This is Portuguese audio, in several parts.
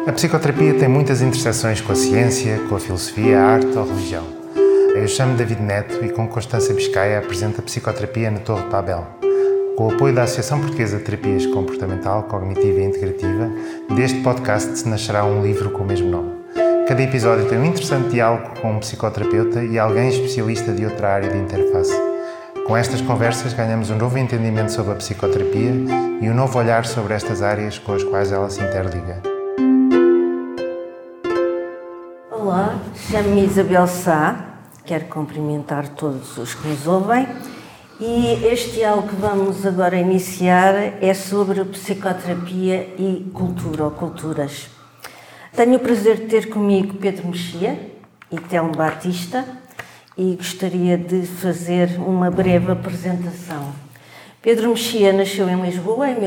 A psicoterapia tem muitas interseções com a ciência, com a filosofia, a arte ou a religião. Eu chamo David Neto e com Constância Biscaia apresento a psicoterapia na Torre de Babel. Com o apoio da Associação Portuguesa de Terapias Comportamental, Cognitiva e Integrativa, deste podcast nascerá um livro com o mesmo nome. Cada episódio tem um interessante diálogo com um psicoterapeuta e alguém especialista de outra área de interface. Com estas conversas ganhamos um novo entendimento sobre a psicoterapia e um novo olhar sobre estas áreas com as quais ela se interliga. Olá, chamo-me Isabel Sá, quero cumprimentar todos os que nos ouvem e este diálogo que vamos agora iniciar é sobre psicoterapia e cultura ou culturas. Tenho o prazer de ter comigo Pedro Mexia e Telmo Batista e gostaria de fazer uma breve apresentação. Pedro Mexia nasceu em Lisboa em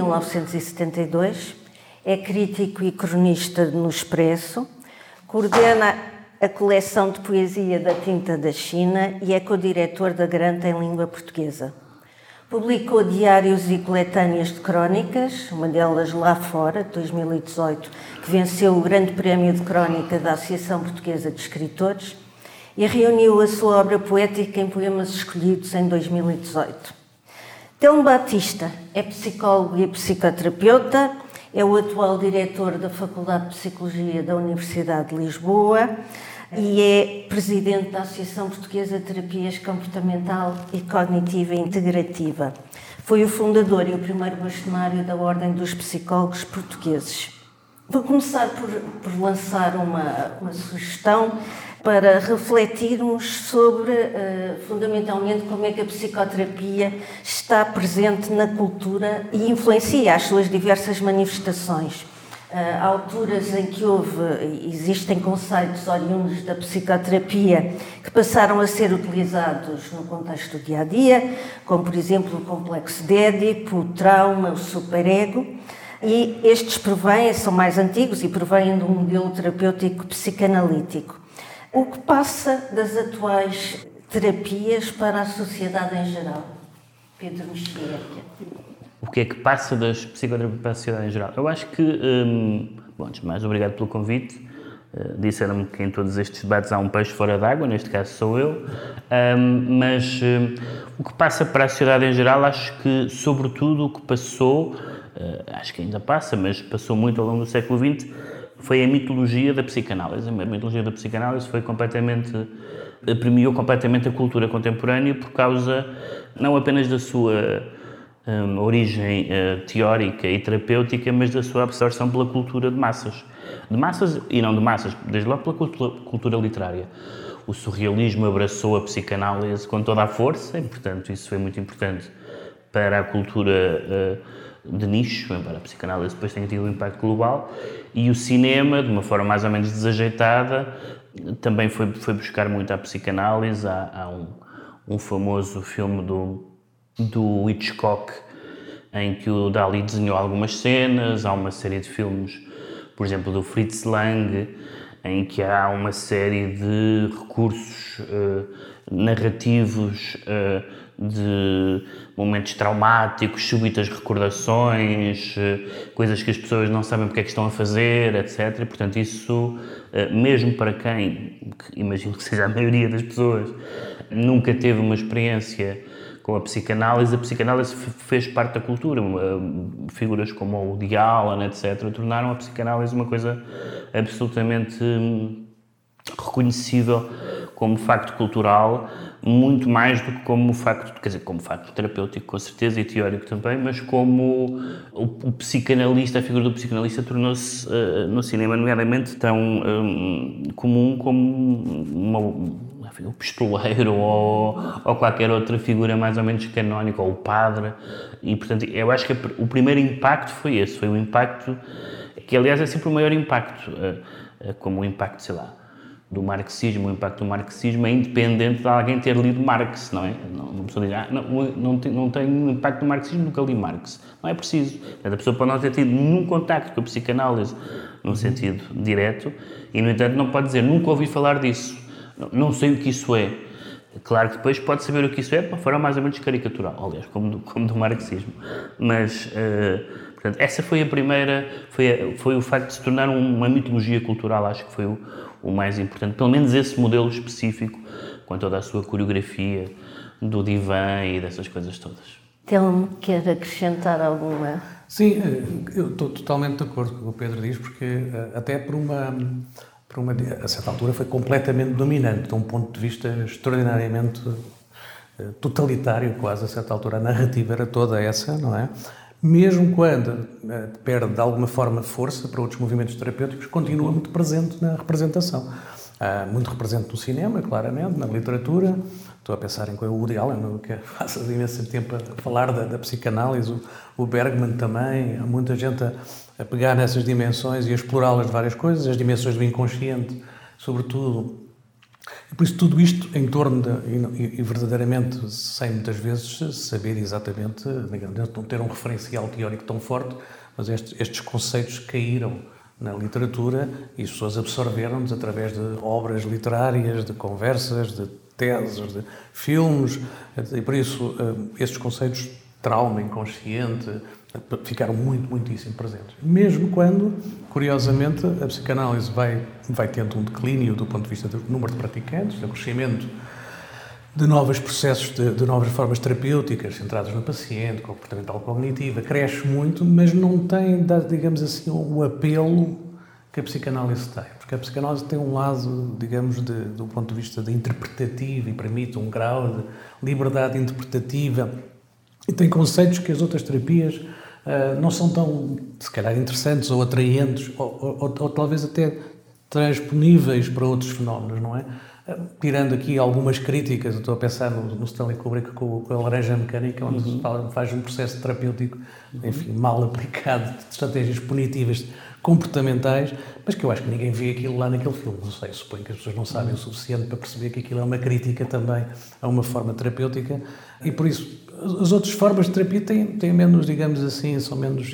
1972, é crítico e cronista no Expresso, coordena a coleção de poesia da Tinta da China e é co-diretor da Granta em língua portuguesa. Publicou diários e coletâneas de crónicas, uma delas Lá Fora, de 2018, que venceu o Grande Prémio de Crónica da Associação Portuguesa de Escritores, e reuniu a sua obra poética em poemas escolhidos em 2018. Telmo Batista é psicólogo e psicoterapeuta, é o atual diretor da Faculdade de Psicologia da Universidade de Lisboa e é presidente da Associação Portuguesa de Terapias Comportamental e Cognitiva Integrativa. Foi o fundador e o primeiro bastonário da Ordem dos Psicólogos Portugueses. Vou começar por lançar uma sugestão para refletirmos sobre, fundamentalmente, como é que a psicoterapia está presente na cultura e influencia as suas diversas manifestações. Há alturas em que existem conceitos oriundos da psicoterapia que passaram a ser utilizados no contexto do dia-a-dia, como, por exemplo, o complexo de Édipo, o trauma, o superego, e estes são mais antigos e provêm de um modelo terapêutico psicanalítico. O que passa das atuais terapias para a sociedade em geral? Pedro Mexia. O que é que passa das psicoterapias para a sociedade em geral? Eu acho que, antes de mais, obrigado pelo convite. Disseram-me que em todos estes debates há um peixe fora d'água, neste caso sou eu, mas o que passa para a sociedade em geral, acho que, sobretudo, o que passou, acho que ainda passa, mas passou muito ao longo do século XX, foi a mitologia da psicanálise. A mitologia da psicanálise premiou completamente a cultura contemporânea por causa, não apenas da sua origem teórica e terapêutica, mas da sua absorção pela cultura de massas. De massas e não de massas, desde logo pela cultura literária. O surrealismo abraçou a psicanálise com toda a força e, portanto, isso foi muito importante para a cultura de nicho, embora a psicanálise depois tenha tido um impacto global, e o cinema, de uma forma mais ou menos desajeitada, também foi buscar muito a psicanálise. Há um famoso filme do Hitchcock, em que o Dali desenhou algumas cenas, há uma série de filmes, por exemplo, do Fritz Lang, em que há uma série de recursos narrativos de momentos traumáticos, súbitas recordações, coisas que as pessoas não sabem porque é que estão a fazer, etc. Portanto, isso, mesmo para quem, imagino que seja a maioria das pessoas, nunca teve uma experiência com a psicanálise fez parte da cultura. Figuras como o Woody Allen, etc., tornaram a psicanálise uma coisa absolutamente reconhecível como facto cultural, muito mais do que como facto, como facto terapêutico, com certeza, e teórico também, mas como o psicanalista, a figura do psicanalista tornou-se no cinema, nomeadamente, tão comum como o pistoleiro ou qualquer outra figura mais ou menos canónica, ou o padre. E, portanto, eu acho que o primeiro impacto foi esse, foi o impacto, que aliás é sempre o maior impacto, como o impacto, sei lá, do marxismo. O impacto do marxismo é independente de alguém ter lido Marx, não é? Uma pessoa diz, não tenho impacto do marxismo, nunca li Marx. Não é preciso. Portanto, a pessoa pode não ter tido nenhum contacto com a psicanálise num sentido direto e, no entanto, não pode dizer, nunca ouvi falar disso, não sei o que isso é. Claro que depois pode saber o que isso é de uma forma mais ou menos caricatural, aliás, como do marxismo. Mas Portanto, essa foi a primeira, foi o facto de se tornar uma mitologia cultural, acho que foi o mais importante. Pelo menos esse modelo específico, com toda a sua coreografia, do divã e dessas coisas todas. Telmo, quer acrescentar alguma? Sim, eu estou totalmente de acordo com o que o Pedro diz, porque até a certa altura foi completamente dominante, de um ponto de vista extraordinariamente totalitário, quase, a certa altura. A narrativa era toda essa, não é? Mesmo quando perde de alguma forma força para outros movimentos terapêuticos, continua muito presente na representação. Muito presente no cinema, claramente, na literatura. Estou a pensar em o Woody Allen, que faz imenso tempo a falar da psicanálise, o Bergman também. Há muita gente a pegar nessas dimensões e a explorá-las de várias coisas, as dimensões do inconsciente, sobretudo. E por isso tudo isto em torno e verdadeiramente, sem muitas vezes saber exatamente, não ter um referencial teórico tão forte, mas estes conceitos caíram na literatura e as pessoas absorveram-nos através de obras literárias, de conversas, de teses, de filmes, e por isso estes conceitos de trauma inconsciente ficaram muitíssimo presentes. Mesmo quando, curiosamente, a psicanálise vai tendo um declínio do ponto de vista do número de praticantes, do crescimento de novos processos, de novas formas terapêuticas centradas no paciente, comportamental cognitiva, cresce muito, mas não tem, digamos assim, o apelo que a psicanálise tem. Porque a psicanálise tem um lado, digamos, do ponto de vista interpretativo e permite um grau de liberdade interpretativa e tem conceitos que as outras terapias não são tão, se calhar, interessantes ou atraentes ou talvez até transponíveis para outros fenómenos, não é? Tirando aqui algumas críticas, eu estou a pensar no Stanley Kubrick com a Laranja Mecânica, onde se faz um processo terapêutico, enfim, mal aplicado, de estratégias punitivas comportamentais, mas que eu acho que ninguém vê aquilo lá naquele filme. Não sei, suponho que as pessoas não sabem o suficiente para perceber que aquilo é uma crítica também a uma forma terapêutica e por isso as outras formas de terapia têm menos, digamos assim, são menos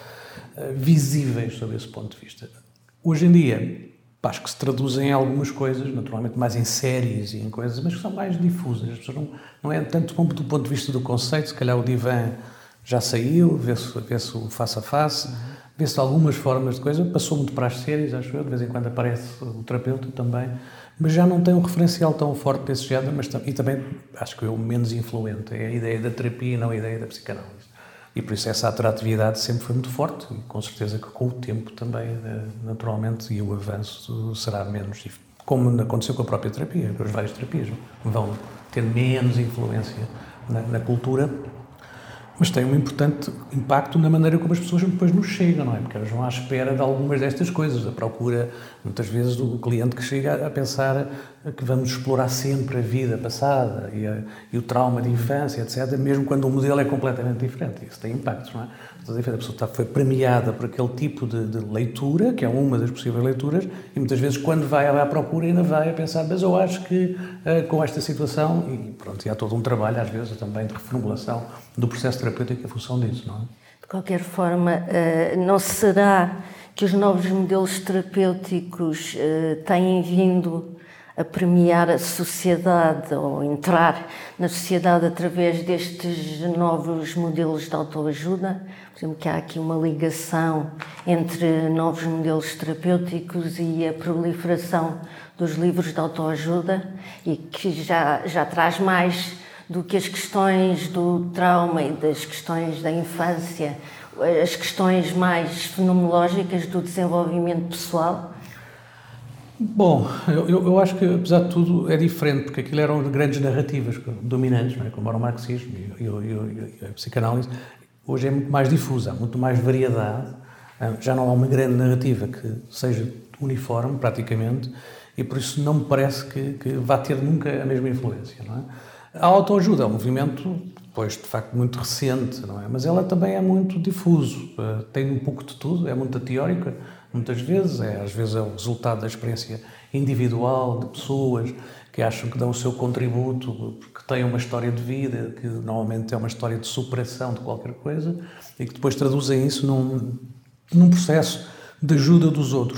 visíveis sob esse ponto de vista. Hoje em dia, acho que se traduzem em algumas coisas, naturalmente mais em séries e em coisas, mas que são mais difusas. As pessoas não é tanto como do ponto de vista do conceito, se calhar o divã já saiu, vê-se o face a face, vê-se algumas formas de coisa, passou muito para as séries, acho eu, de vez em quando aparece o terapeuta também, mas já não tem um referencial tão forte desse género, e também, acho que é o menos influente, é a ideia da terapia e não a ideia da psicanálise. E por isso essa atratividade sempre foi muito forte e com certeza que com o tempo também, naturalmente, e o avanço será menos, como aconteceu com a própria terapia, com as várias terapias, vão ter menos influência na cultura, mas tem um importante impacto na maneira como as pessoas depois nos chegam, não é? Porque elas vão à espera de algumas destas coisas, da procura, muitas vezes, do cliente que chega a pensar que vamos explorar sempre a vida passada e o trauma de infância, etc., mesmo quando o modelo é completamente diferente. Isso tem impactos, não é? A pessoa foi premiada por aquele tipo de leitura, que é uma das possíveis leituras, e muitas vezes, quando vai à procura, ainda vai a pensar, mas eu acho que com esta situação, e pronto, e há todo um trabalho, às vezes, também de reformulação do processo terapêutico em função disso, não é? De qualquer forma, não será que os novos modelos terapêuticos têm vindo a premiar a sociedade ou entrar na sociedade através destes novos modelos de autoajuda? Por exemplo, que há aqui uma ligação entre novos modelos terapêuticos e a proliferação dos livros de autoajuda e que já traz mais do que as questões do trauma e das questões da infância, as questões mais fenomenológicas do desenvolvimento pessoal? Bom, eu acho que, apesar de tudo, é diferente, porque aquilo eram grandes narrativas dominantes, não é? Como era o marxismo e a psicanálise. Hoje é muito mais difusa, há muito mais variedade, já não há uma grande narrativa que seja uniforme, praticamente, e por isso não me parece que vá ter nunca a mesma influência, não é? A autoajuda é um movimento, pois, de facto, muito recente, não é? Mas ela também é muito difuso, tem um pouco de tudo, é muito teórica, muitas vezes, às vezes é o resultado da experiência individual de pessoas que acham que dão o seu contributo, que têm uma história de vida, que normalmente é uma história de superação de qualquer coisa, e que depois traduzem isso num processo de ajuda dos outros.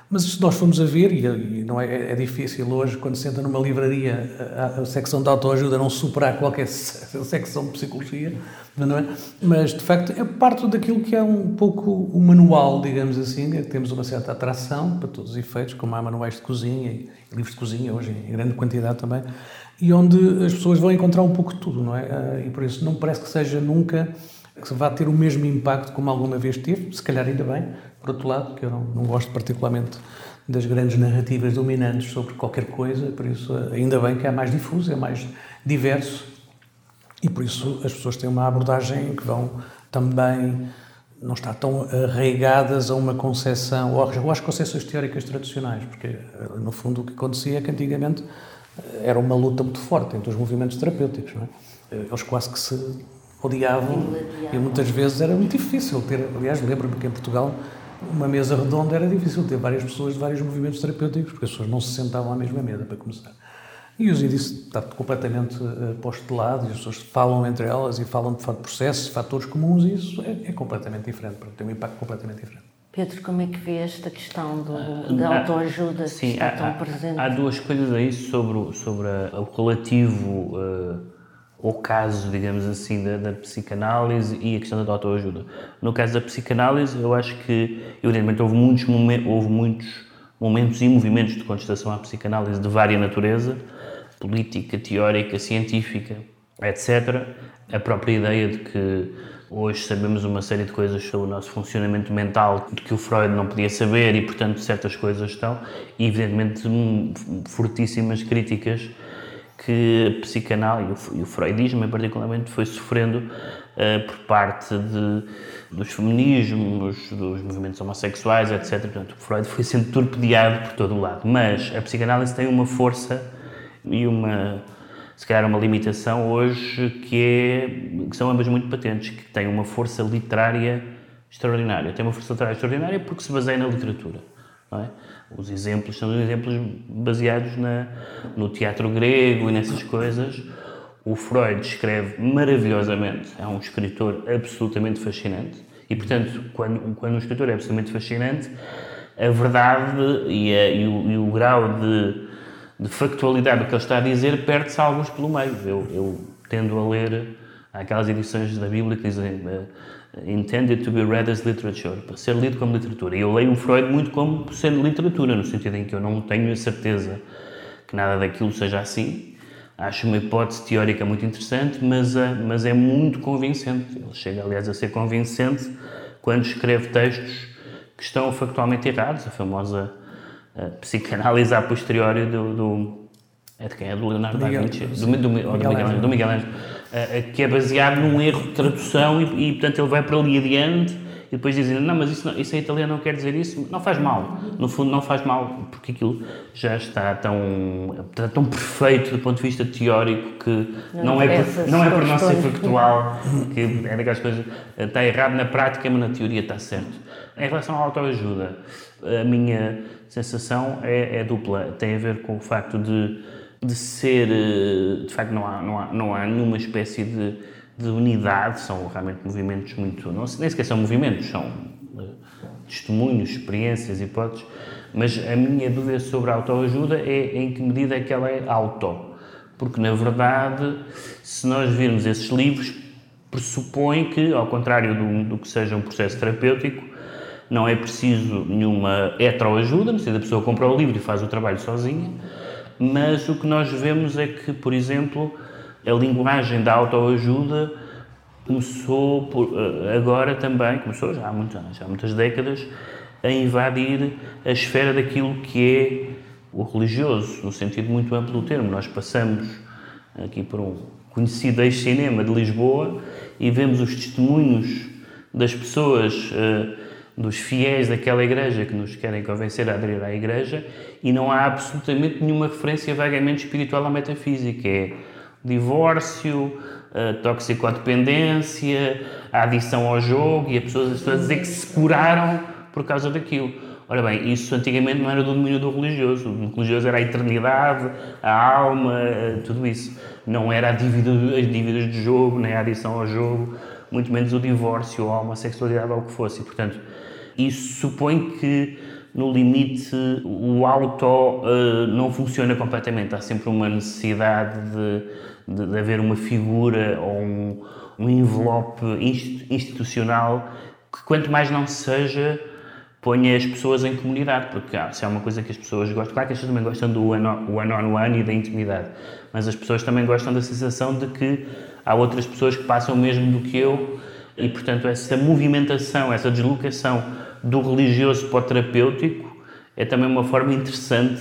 Mas se nós formos a ver, e não é difícil hoje, quando se entra numa livraria, a secção de autoajuda não superar qualquer secção de psicologia, não é? Mas, de facto, é parte daquilo que é um pouco o manual, digamos assim, é que temos uma certa atração, para todos os efeitos, como há manuais de cozinha e livros de cozinha, hoje em grande quantidade também, e onde as pessoas vão encontrar um pouco de tudo, não é? E por isso não parece que seja nunca que vá ter o mesmo impacto como alguma vez teve, se calhar ainda bem, por outro lado, que eu não gosto particularmente das grandes narrativas dominantes sobre qualquer coisa, por isso ainda bem que é mais difuso, é mais diverso, e por isso as pessoas têm uma abordagem que vão também não estar tão arraigadas a uma concepção, ou às concepções teóricas tradicionais, porque no fundo o que acontecia é que antigamente era uma luta muito forte entre os movimentos terapêuticos, não é? Eles quase que se odiavam e muitas vezes era muito difícil ter, aliás, lembro-me que em Portugal uma mesa redonda era difícil ter várias pessoas de vários movimentos terapêuticos, porque as pessoas não se sentavam à mesma mesa, para começar. E hoje isso está completamente posto de lado, e as pessoas falam entre elas e falam de processos, de fatores comuns, e isso é completamente diferente, tem um impacto completamente diferente. Pedro, como é que vê esta questão da autoajuda que está tão presente? Há duas coisas aí sobre o relativo ao caso, digamos assim, da psicanálise e a questão da autoajuda. No caso da psicanálise, eu acho que, evidentemente, houve muitos momentos e movimentos de contestação à psicanálise de vária natureza, política, teórica, científica, etc. A própria ideia de que hoje sabemos uma série de coisas sobre o nosso funcionamento mental de que o Freud não podia saber e, portanto, certas coisas estão, e, evidentemente, fortíssimas críticas que a psicanálise e o freudismo, particularmente, foi sofrendo por parte dos feminismos, dos movimentos homossexuais, etc. Portanto, o Freud foi sendo torpedeado por todo o lado. Mas a psicanálise tem uma força e se calhar uma limitação hoje que são ambas muito patentes, que têm uma força literária extraordinária. Tem uma força literária extraordinária porque se baseia na literatura, não é? Os exemplos são exemplos baseados no teatro grego e nessas coisas. O Freud escreve maravilhosamente, é um escritor absolutamente fascinante e, portanto, quando um escritor é absolutamente fascinante, a verdade e o grau de factualidade do que ele está a dizer perde-se alguns pelo meio. Eu tendo a ler aquelas edições da Bíblia que dizem intended to be read as literature, para ser lido como literatura. E eu leio o Freud muito como sendo literatura, no sentido em que eu não tenho a certeza que nada daquilo seja assim. Acho uma hipótese teórica muito interessante, mas é muito convincente. Ele chega, aliás, a ser convincente quando escreve textos que estão factualmente errados. A famosa psicanálise a posteriori é de quem? É do Leonardo da Vinci? Do Miguel Ângelo. Que é baseado num erro de tradução e portanto, ele vai para ali adiante e depois dizem, não, mas isso em italiano não quer dizer isso. Não faz mal. No fundo, não faz mal, porque aquilo já está tão perfeito do ponto de vista teórico que não é por não ser factual, que é daquelas coisas, está errado na prática, mas na teoria está certo. Em relação à autoajuda, a minha sensação é dupla. Tem a ver com o facto de ser, de facto, não há nenhuma espécie de unidade, são realmente movimentos muito, nem sequer são movimentos, são testemunhos, experiências, hipóteses, mas a minha dúvida sobre a autoajuda é em que medida é que ela é auto, porque na verdade, se nós virmos esses livros, pressupõe que, ao contrário do que seja um processo terapêutico, não é preciso nenhuma heteroajuda, no sentido da pessoa compra o livro e faz o trabalho sozinha, mas o que nós vemos é que, por exemplo, a linguagem da autoajuda começou já há muitas décadas, a invadir a esfera daquilo que é o religioso, no sentido muito amplo do termo. Nós passamos aqui por um conhecido ex-cinema de Lisboa e vemos os testemunhos das pessoas, dos fiéis daquela igreja que nos querem convencer a aderir à igreja, e não há absolutamente nenhuma referência vagamente espiritual à metafísica. É divórcio, toxicodependência, a adição ao jogo, e as pessoas a dizer que se curaram por causa daquilo. Ora bem, isso antigamente não era do domínio do religioso. O religioso era a eternidade, a alma, tudo isso. Não era as dívidas de jogo, nem a adição ao jogo, muito menos o divórcio, ou a homossexualidade, ou o que fosse. E, portanto, isso supõe que no limite, o auto não funciona completamente. Há sempre uma necessidade de haver uma figura ou um envelope institucional que, quanto mais não seja, ponha as pessoas em comunidade, porque se é uma coisa que as pessoas gostam, claro que as pessoas também gostam do one-on-one e da intimidade, mas as pessoas também gostam da sensação de que há outras pessoas que passam o mesmo do que eu e, portanto, essa movimentação, essa deslocação do religioso para o terapêutico é também uma forma interessante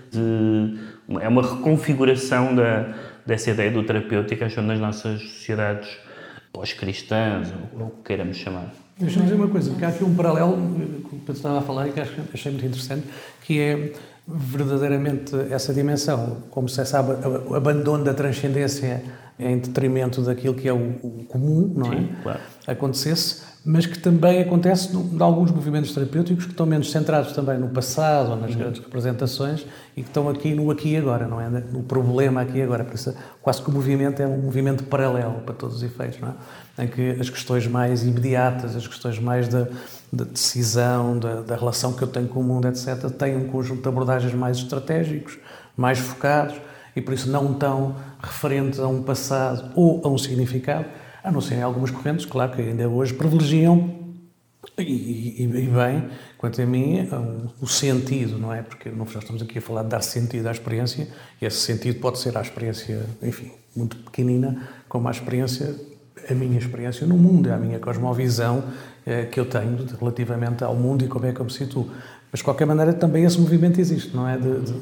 é uma reconfiguração dessa ideia do terapêutico, acho, nas nossas sociedades pós-cristãs, ou o que queiramos chamar. Deixa-me dizer uma coisa, porque há aqui um paralelo que o Pedro estava a falar e que achei muito interessante, que é verdadeiramente essa dimensão, como se sabe, o abandono da transcendência em detrimento daquilo que é o comum, não é? Sim, claro. Acontecesse, mas que também acontece em alguns movimentos terapêuticos que estão menos centrados também no passado ou nas grandes representações e que estão aqui no aqui e agora, não é? No problema aqui e agora. Por isso, quase que o movimento é um movimento paralelo para todos os efeitos, não é? Em que as questões mais imediatas, as questões mais da decisão, da relação que eu tenho com o mundo, etc., têm um conjunto de abordagens mais estratégicos, mais focados e por isso não tão referentes a um passado ou a um significado, a não ser em algumas correntes, claro, que ainda hoje privilegiam, e bem, quanto a mim, o sentido, não é? Porque nós estamos aqui a falar de dar sentido à experiência, e esse sentido pode ser a experiência, enfim, muito pequenina, como a minha experiência no mundo, a minha cosmovisão que eu tenho relativamente ao mundo e como é que eu me situo. Mas, de qualquer maneira, também esse movimento existe, não é?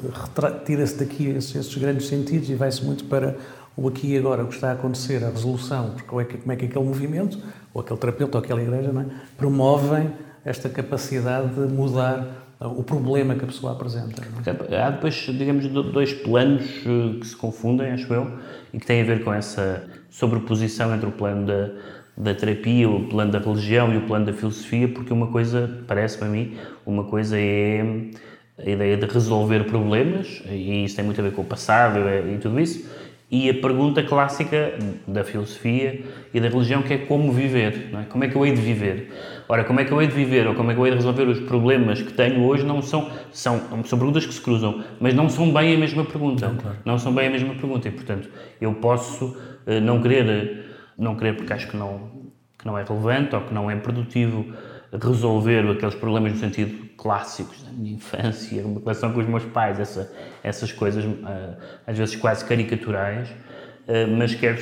Tira-se daqui esses grandes sentidos e vai-se muito para o aqui e agora, o que está a acontecer, a resolução, porque como é que aquele movimento, ou aquele terapeuta, ou aquela igreja, não é? Promovem esta capacidade de mudar o problema que a pessoa apresenta. Não é? Há depois, digamos, dois planos que se confundem, acho eu, e que têm a ver com essa sobreposição entre o plano da terapia, o plano da religião e o plano da filosofia, porque uma coisa, parece-me a mim, uma coisa é a ideia de resolver problemas, e isso tem muito a ver com o passado e tudo isso, e a pergunta clássica da filosofia e da religião, que é como viver, não é? Como é que eu hei de viver? Ora, como é que eu hei de viver ou como é que eu hei de resolver os problemas que tenho hoje são perguntas que se cruzam, mas não são bem a mesma pergunta. Não, claro. Não são bem a mesma pergunta e, portanto, eu posso não querer porque acho que não é relevante ou que não é produtivo resolver aqueles problemas no sentido clássicos da minha infância, uma relação com os meus pais, essas coisas às vezes quase caricaturais, mas quero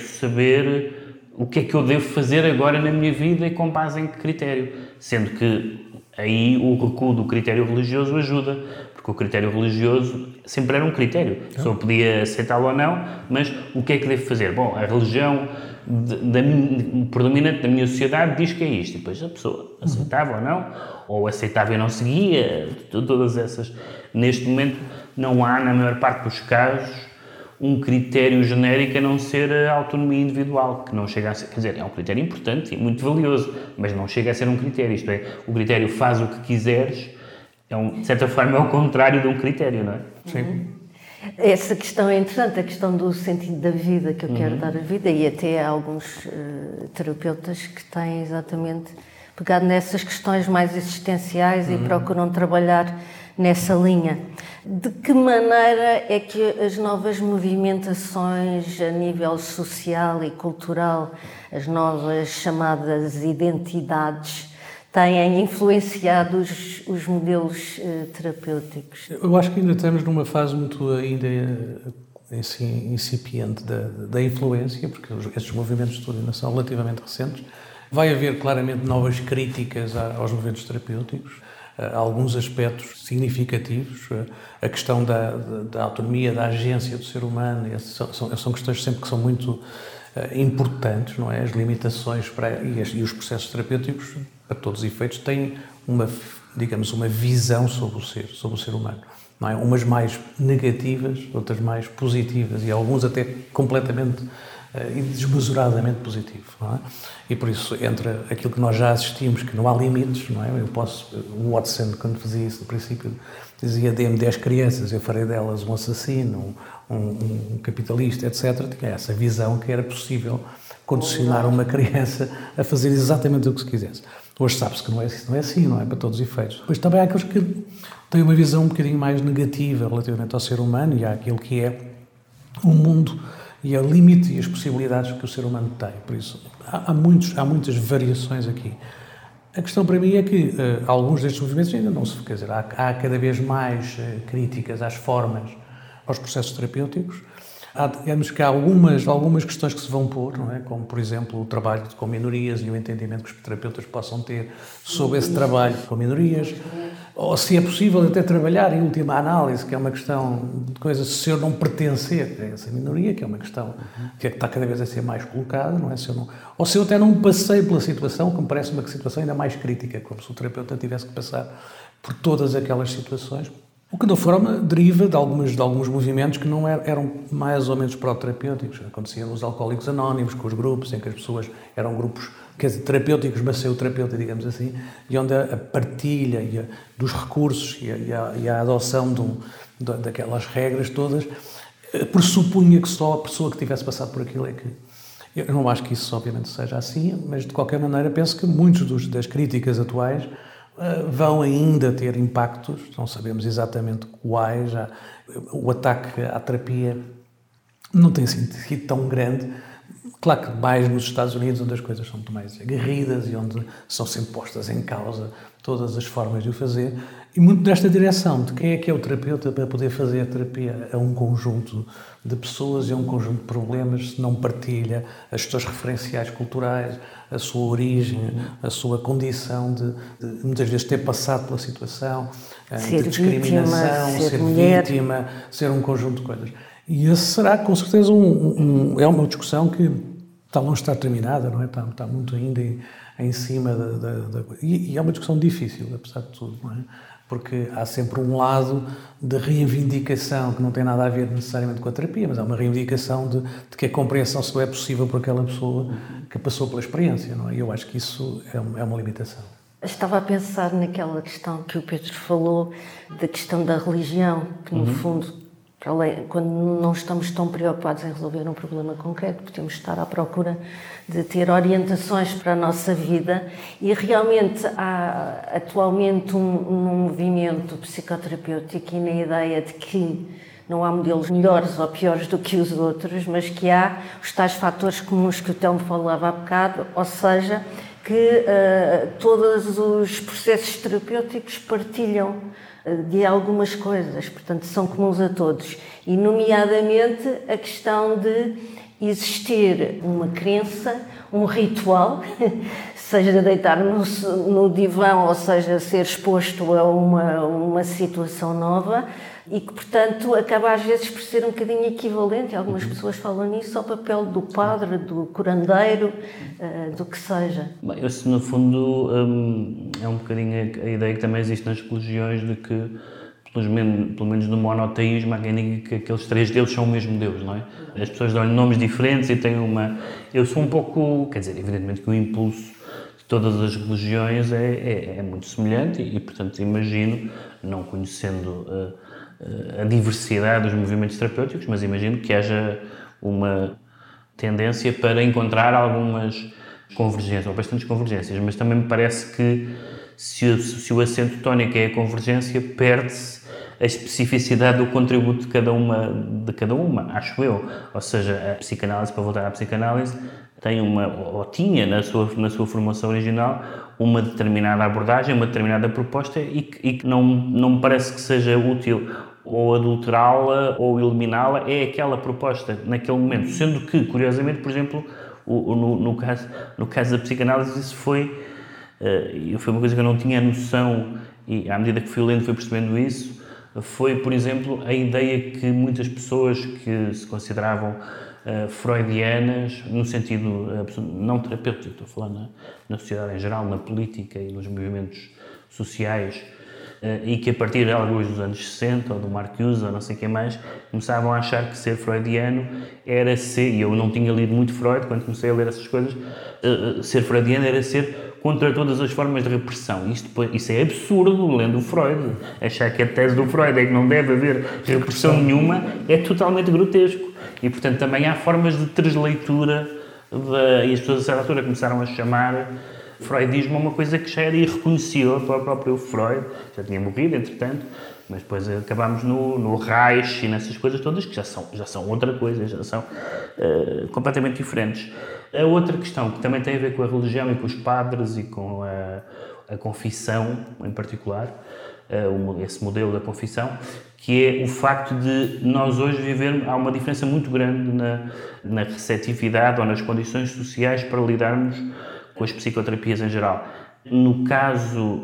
saber o que é que eu devo fazer agora na minha vida e com base em que critério, sendo que aí o recuo do critério religioso ajuda, porque o critério religioso sempre era um critério, a pessoa podia aceitá-lo ou não, mas o que é que devo fazer? Bom, a religião predominante da minha sociedade diz que é isto, e depois a pessoa aceitava ou não, ou aceitava e não seguia, todas essas. Neste momento não há, na maior parte dos casos, um critério genérico a não ser a autonomia individual, que não chega a ser, quer dizer, é um critério importante e muito valioso, mas não chega a ser um critério, isto é, o critério faz o que quiseres, de certa forma é o contrário de um critério, não é? Sim. Essa questão é interessante, a questão do sentido da vida, que eu quero dar à vida, e até há alguns terapeutas que têm exatamente pegado nessas questões mais existenciais e procuram trabalhar nessa linha. De que maneira é que as novas movimentações a nível social e cultural, as novas chamadas identidades, têm influenciado os modelos terapêuticos? Eu acho que ainda estamos numa fase muito ainda assim, incipiente da influência, porque estes movimentos todos ainda são relativamente recentes. Vai haver claramente novas críticas aos movimentos terapêuticos, alguns aspectos significativos, a questão da autonomia, da agência do ser humano, são questões sempre que são muito importantes, não é? As limitações e os processos terapêuticos, para todos os efeitos, têm uma visão sobre o ser humano, não é? Umas mais negativas, outras mais positivas e alguns até completamente e desmesuradamente positivo, não é? E por isso, entre aquilo que nós já assistimos, que não há limites, não é? O Watson, quando fazia isso no princípio, dizia: dê-me 10 crianças, eu farei delas um assassino, um capitalista, etc. Tinha essa visão que era possível condicionar uma criança a fazer exatamente o que se quisesse. Hoje sabe-se que não é assim, não é para todos os efeitos. Depois também há aqueles que têm uma visão um bocadinho mais negativa relativamente ao ser humano e àquilo que é o mundo e ao limite e as possibilidades que o ser humano tem. Por isso, há muitas variações aqui. A questão para mim é que alguns destes movimentos ainda não se... Quer dizer, há cada vez mais críticas às formas, aos processos terapêuticos. Digamos que há algumas questões que se vão pôr, não é? Como, por exemplo, o trabalho com minorias e o entendimento que os terapeutas possam ter sobre esse trabalho com minorias, ou se é possível até trabalhar em última análise, que é uma questão de coisas, se eu não pertencer a essa minoria, que é uma questão que está cada vez a ser mais colocada, não é? Ou se eu até não passei pela situação, que me parece uma situação ainda mais crítica, como se o terapeuta tivesse que passar por todas aquelas situações. O que, de forma, deriva de alguns movimentos que não eram mais ou menos pró-terapêuticos. Acontecia nos Alcoólicos Anónimos, com os grupos, em que as pessoas eram grupos, quer dizer, terapêuticos, mas sem o terapeuta, digamos assim, e onde a partilha dos recursos e a adoção daquelas regras todas pressupunha que só a pessoa que tivesse passado por aquilo é que... Eu não acho que isso, obviamente, seja assim, mas, de qualquer maneira, penso que muitas das críticas atuais vão ainda ter impactos, não sabemos exatamente quais. O ataque à terapia não tem sido tão grande. Claro que mais nos Estados Unidos, onde as coisas são muito mais aguerridas e onde são sempre postas em causa todas as formas de o fazer, e muito desta direção de quem é que é o terapeuta para poder fazer a terapia a um conjunto de pessoas e a um conjunto de problemas, se não partilha as suas referenciais culturais, a sua origem, a sua condição de muitas vezes ter passado pela situação, de discriminação, ser vítima, ser um conjunto de coisas. E esse será, com certeza, é uma discussão que está longe de estar terminada, não é? Está muito ainda em cima e é uma discussão difícil, apesar de tudo, não é? Porque há sempre um lado de reivindicação que não tem nada a ver necessariamente com a terapia, mas há uma reivindicação de que a compreensão só é possível por aquela pessoa que passou pela experiência, não é? E eu acho que isso é uma limitação. Estava a pensar naquela questão que o Pedro falou, da questão da religião, que no fundo, quando não estamos tão preocupados em resolver um problema concreto, podemos estar à procura de ter orientações para a nossa vida, e realmente há atualmente um movimento psicoterapêutico e na ideia de que não há modelos melhores ou piores do que os outros, mas que há os tais fatores comuns que o Telmo falava há bocado, ou seja, que todos os processos terapêuticos partilham de algumas coisas, portanto são comuns a todos, e nomeadamente a questão de existir uma crença, um ritual, seja deitar no divã, ou seja, ser exposto a uma situação nova, e que, portanto, acaba às vezes por ser um bocadinho equivalente, algumas pessoas falam nisso, ao papel do padre, do curandeiro, do que seja. Bem, esse, no fundo, é um bocadinho a ideia que também existe nas religiões de que, pelo menos no monoteísmo, há quem diga que aqueles três deuses são o mesmo Deus, não é? As pessoas dão-lhe nomes diferentes e têm uma... Eu sou um pouco... Quer dizer, evidentemente que o impulso de todas as religiões é muito semelhante e, portanto, imagino, não conhecendo a diversidade dos movimentos terapêuticos, mas imagino que haja uma tendência para encontrar algumas convergências, ou bastantes convergências, mas também me parece que se o acento tónico é a convergência, perde-se a especificidade do contributo de cada uma, acho eu. Ou seja, a psicanálise, para voltar à psicanálise, tem ou tinha na sua formação original uma determinada abordagem, uma determinada proposta e que não me parece que seja útil ou adulterá-la ou eliminá-la, é aquela proposta naquele momento. Sendo que, curiosamente, por exemplo, no caso da psicanálise, isso foi uma coisa que eu não tinha noção e, à medida que fui lendo, fui percebendo isso, foi, por exemplo, a ideia que muitas pessoas que se consideravam freudianas, no sentido não terapêutico, estou a falar na sociedade em geral, na política e nos movimentos sociais, e que a partir de alguns dos anos 60, ou do Marcuse, ou não sei quem mais, começavam a achar que ser freudiano era ser, e eu não tinha lido muito Freud quando comecei a ler essas coisas, ser freudiano era ser contra todas as formas de repressão. Isso é absurdo, lendo o Freud. Achar que a tese do Freud é que não deve haver repressão nenhuma é totalmente grotesco. E, portanto, também há formas de transleitura, e as pessoas a certa altura começaram a chamar freudismo é uma coisa que já era irreconhecível para o próprio Freud, já tinha morrido, entretanto, mas depois acabámos no Reich e nessas coisas todas que já são outra coisa, já são completamente diferentes. A outra questão que também tem a ver com a religião e com os padres e com a confissão em particular, esse modelo da confissão, que é o facto de nós hoje vivermos, há uma diferença muito grande na receptividade ou nas condições sociais para lidarmos com as psicoterapias em geral. No caso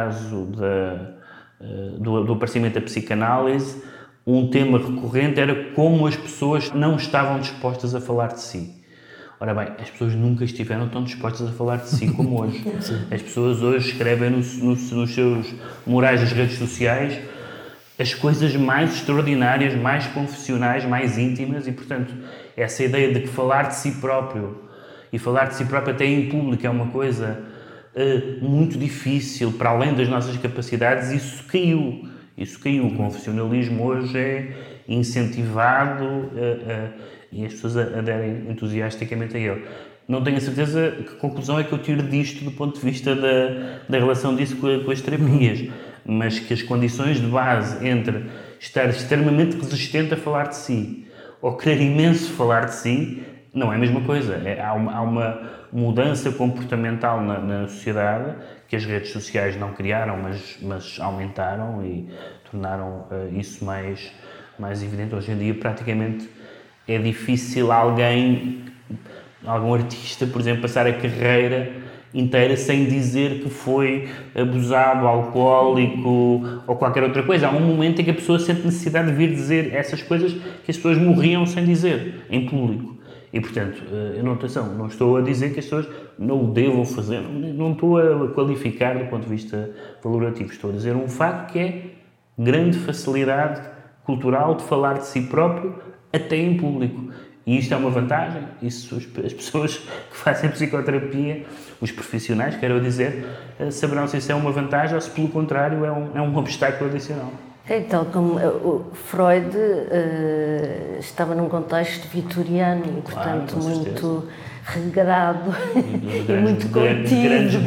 do aparecimento da psicanálise, um tema recorrente era como as pessoas não estavam dispostas a falar de si. Ora bem, as pessoas nunca estiveram tão dispostas a falar de si como hoje. As pessoas hoje escrevem nos seus murais das redes sociais as coisas mais extraordinárias, mais confessionais, mais íntimas e, portanto, essa ideia de que falar de si próprio e falar de si próprio até em público é uma coisa muito difícil, para além das nossas capacidades, isso caiu. O confessionalismo hoje é incentivado e as pessoas aderem entusiasticamente a ele. Não tenho a certeza que conclusão é que eu tiro disto do ponto de vista da relação disso com as terapias, mas que as condições de base entre estar extremamente resistente a falar de si ou querer imenso falar de si não é a mesma coisa. Há uma mudança comportamental na sociedade que as redes sociais não criaram, mas aumentaram e tornaram isso mais evidente. Hoje em dia, praticamente, é difícil algum artista, por exemplo, passar a carreira inteira sem dizer que foi abusado, alcoólico ou qualquer outra coisa. Há um momento em que a pessoa sente necessidade de vir dizer essas coisas que as pessoas morriam sem dizer, em público. E, portanto, não estou a dizer que as pessoas não o devam fazer, não estou a qualificar do ponto de vista valorativo. Estou a dizer um facto que é grande facilidade cultural de falar de si próprio até em público. E isto é uma vantagem. Isso, as pessoas que fazem psicoterapia, os profissionais, quero dizer, saberão se isso é uma vantagem ou se, pelo contrário, é um obstáculo adicional. Então, como o Freud estava num contexto vitoriano e, portanto, claro, muito regrado e muito contido,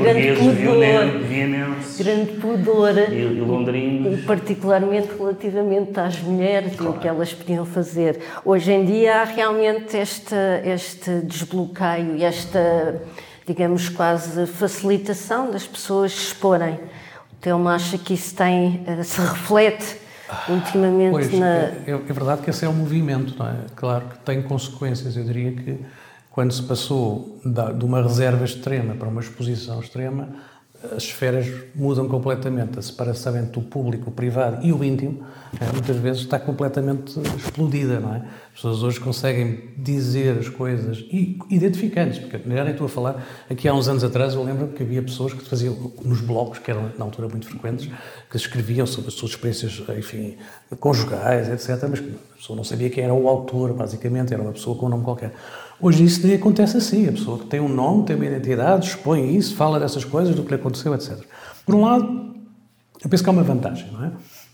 grande pudor e londrinos. E particularmente relativamente às mulheres, claro, e o que elas podiam fazer. Hoje em dia há realmente este desbloqueio e esta, digamos, quase facilitação das pessoas se exporem. Telma acha que isso se reflete ultimamente pois, é verdade que esse é um movimento, não é? Claro que tem consequências. Eu diria que quando se passou de uma reserva extrema para uma exposição extrema, as esferas mudam completamente. A separação entre o público, o privado e o íntimo, muitas vezes está completamente explodida, não é? As pessoas hoje conseguem dizer as coisas e identificantes, porque já nem estou a falar, aqui há uns anos atrás eu lembro que havia pessoas que faziam nos blogs, que eram na altura muito frequentes, que escreviam sobre as suas experiências, enfim, conjugais, etc., mas a pessoa não sabia quem era o autor, basicamente, era uma pessoa com um nome qualquer. Hoje isso nem acontece assim, a pessoa que tem um nome, tem uma identidade, expõe isso, fala dessas coisas, do que lhe aconteceu, etc. Por um lado, eu penso que há uma vantagem, não é?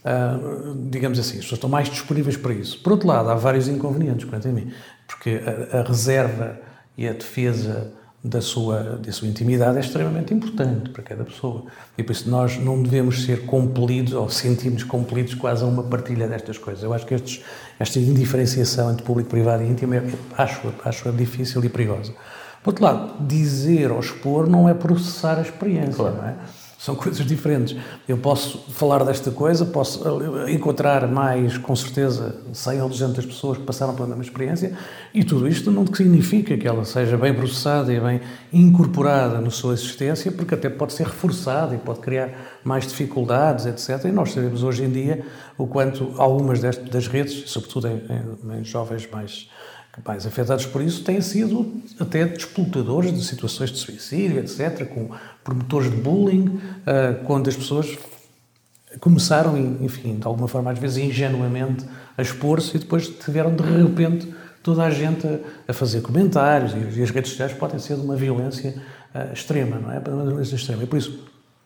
Digamos assim, as pessoas estão mais disponíveis para isso. Por outro lado, há vários inconvenientes, quanto a mim, porque a reserva e a defesa da sua intimidade é extremamente importante para cada pessoa. E por isso nós não devemos ser compelidos ou sentirmos compelidos quase a uma partilha destas coisas. Eu acho que esta indiferenciação entre público, privado e íntimo acho difícil e perigosa. Por outro lado, dizer ou expor não é processar a experiência, claro, não é? São coisas diferentes. Eu posso falar desta coisa, posso encontrar mais, com certeza, 100 ou 200 pessoas que passaram pela mesma experiência e tudo isto não significa que ela seja bem processada e bem incorporada na sua existência, porque até pode ser reforçada e pode criar mais dificuldades, etc. E nós sabemos hoje em dia o quanto algumas das redes, sobretudo em jovens mais afetados por isso, têm sido até explotadores de situações de suicídio, etc., com promotores de bullying, quando as pessoas começaram, enfim, de alguma forma, às vezes ingenuamente, a expor-se e depois tiveram, de repente, toda a gente a fazer comentários e as redes sociais podem ser de uma violência extrema, não é? Uma violência extrema. E por isso,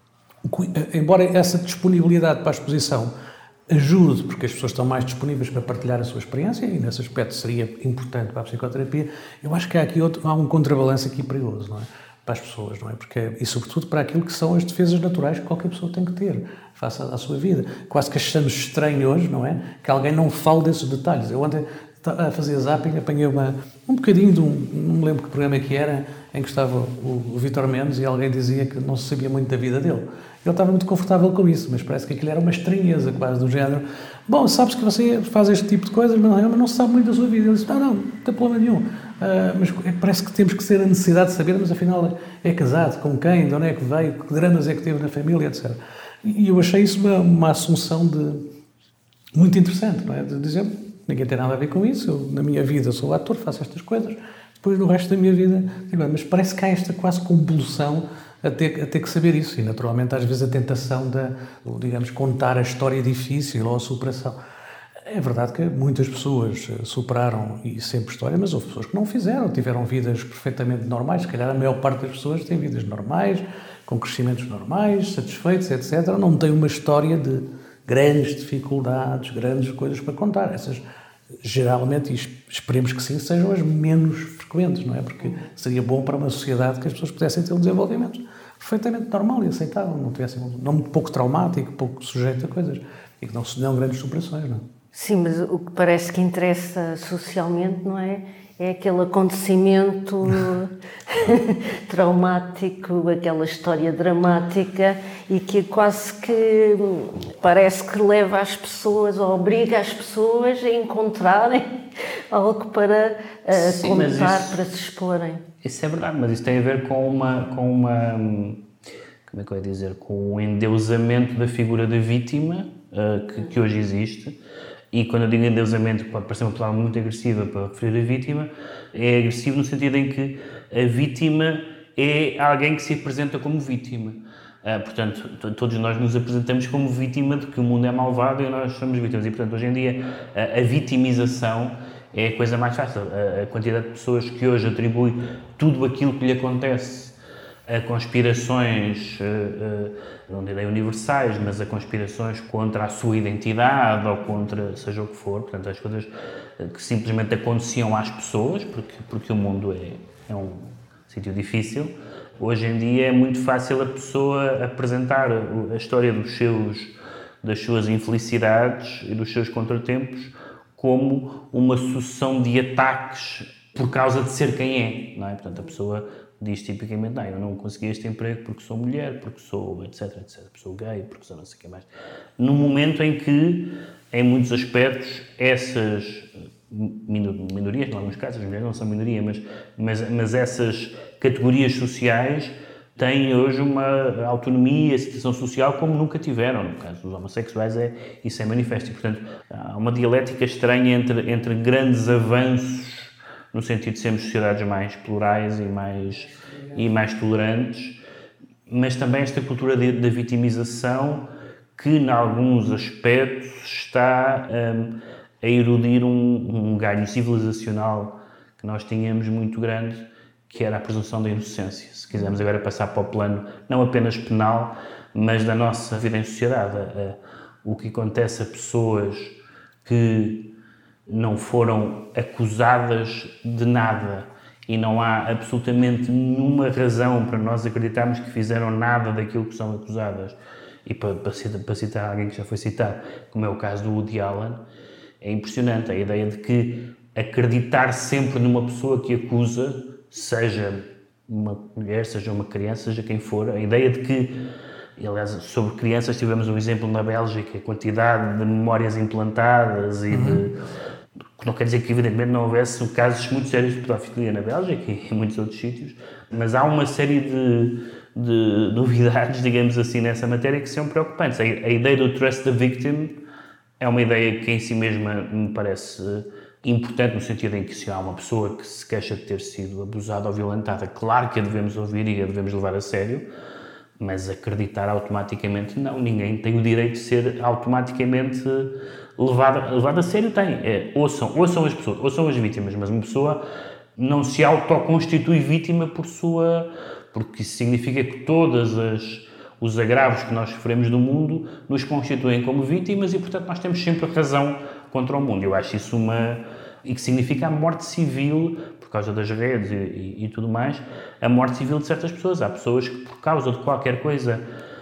embora essa disponibilidade para a exposição ajude, porque as pessoas estão mais disponíveis para partilhar a sua experiência, e nesse aspecto seria importante para a psicoterapia, eu acho que há um contrabalanço aqui perigoso, não é? para as pessoas, não é? E sobretudo para aquilo que são as defesas naturais que qualquer pessoa tem que ter face à sua vida. Quase que achamos estranho hoje, não é? Que alguém não fale desses detalhes. Eu ontem, a fazer zapping, apanhei um bocadinho de não me lembro que programa que era, em que estava o Vítor Mendes e alguém dizia que não se sabia muito da vida dele. Ele estava muito confortável com isso, mas parece que aquilo era uma estranheza quase do género. Bom, sabes que você faz este tipo de coisas, mas não se sabe muito da sua vida. Ele disse, não tem problema nenhum. Mas parece que temos que ter a necessidade de saber, mas afinal é casado, com quem, de onde é que veio, que dramas é que teve na família, etc. E eu achei isso uma assunção muito interessante, não é? De dizer, ninguém tem nada a ver com isso, eu, na minha vida sou ator, faço estas coisas, depois no resto da minha vida, mas parece que há esta quase compulsão a ter que saber isso, e naturalmente às vezes a tentação de, digamos, contar a história difícil ou a superação. É verdade que muitas pessoas superaram e sempre história, mas houve pessoas que não o fizeram, tiveram vidas perfeitamente normais, se calhar a maior parte das pessoas tem vidas normais, com crescimentos normais, satisfeitos, etc. Não tem uma história de grandes dificuldades, grandes coisas para contar. Essas, geralmente, e esperemos que sim, sejam as menos frequentes, não é? Porque seria bom para uma sociedade que as pessoas pudessem ter um desenvolvimento perfeitamente normal e aceitável, não muito pouco traumático, pouco sujeito a coisas, e que não se dão grandes superações, não é? Sim, mas o que parece que interessa socialmente, não é? É aquele acontecimento traumático, aquela história dramática e que quase que parece que leva as pessoas, ou obriga as pessoas a encontrarem algo para contar, para se exporem. Isso é verdade, mas isso tem a ver com uma como é que eu ia dizer, com o endeusamento da figura da vítima que hoje existe. E quando eu digo endeusamento, pode parecer uma palavra muito agressiva para referir a vítima, é agressivo no sentido em que a vítima é alguém que se apresenta como vítima. Portanto, todos nós nos apresentamos como vítima de que o mundo é malvado e nós somos vítimas. E, portanto, hoje em dia, a vitimização é a coisa mais fácil. A quantidade de pessoas que hoje atribui tudo aquilo que lhe acontece a conspirações, não direi universais, mas a conspirações contra a sua identidade ou contra seja o que for, portanto, as coisas que simplesmente aconteciam às pessoas, porque o mundo é um sítio difícil. Hoje em dia é muito fácil a pessoa apresentar a história das suas infelicidades e dos seus contratempos como uma sucessão de ataques por causa de ser quem é, não é? Portanto, a pessoa diz tipicamente, eu não consegui este emprego porque sou mulher, porque sou etc, etc, porque sou gay, porque sou não sei o que mais. No momento em que, em muitos aspectos, essas minorias, em alguns casos as mulheres não são minoria, mas essas categorias sociais têm hoje uma autonomia e situação social como nunca tiveram. No caso dos homossexuais, isso é manifesto. E, portanto, há uma dialética estranha entre grandes avanços no sentido de sermos sociedades mais plurais e mais tolerantes, mas também esta cultura da vitimização que, em alguns aspectos, está a erudir um ganho civilizacional que nós tínhamos muito grande, que era a presunção da inocência. Se quisermos agora passar para o plano não apenas penal, mas da nossa vida em sociedade. O que acontece a pessoas que não foram acusadas de nada e não há absolutamente nenhuma razão para nós acreditarmos que fizeram nada daquilo que são acusadas. E para citar alguém que já foi citado, como é o caso do Woody Allen, é impressionante a ideia de que acreditar sempre numa pessoa que acusa, seja uma mulher, seja uma criança, seja quem for, a ideia de que, e, aliás, sobre crianças tivemos um exemplo na Bélgica, a quantidade de memórias implantadas e não quer dizer que, evidentemente, não houvesse casos muito sérios de pedofilia na Bélgica e em muitos outros sítios, mas há uma série de novidades, digamos assim, nessa matéria que são preocupantes. A ideia do trust the victim é uma ideia que em si mesma me parece importante, no sentido em que se há uma pessoa que se queixa de ter sido abusada ou violentada, claro que a devemos ouvir e a devemos levar a sério, mas acreditar automaticamente não. Ninguém tem o direito de ser automaticamente levado a sério. Ouçam as pessoas, ouçam as vítimas, mas uma pessoa não se autoconstitui vítima porque isso significa que todos os agravos que nós sofremos do mundo nos constituem como vítimas e, portanto, nós temos sempre razão contra o mundo. Eu acho isso e que significa a morte civil por causa das redes e tudo mais, a morte civil de certas pessoas. Há pessoas que, por causa de qualquer coisa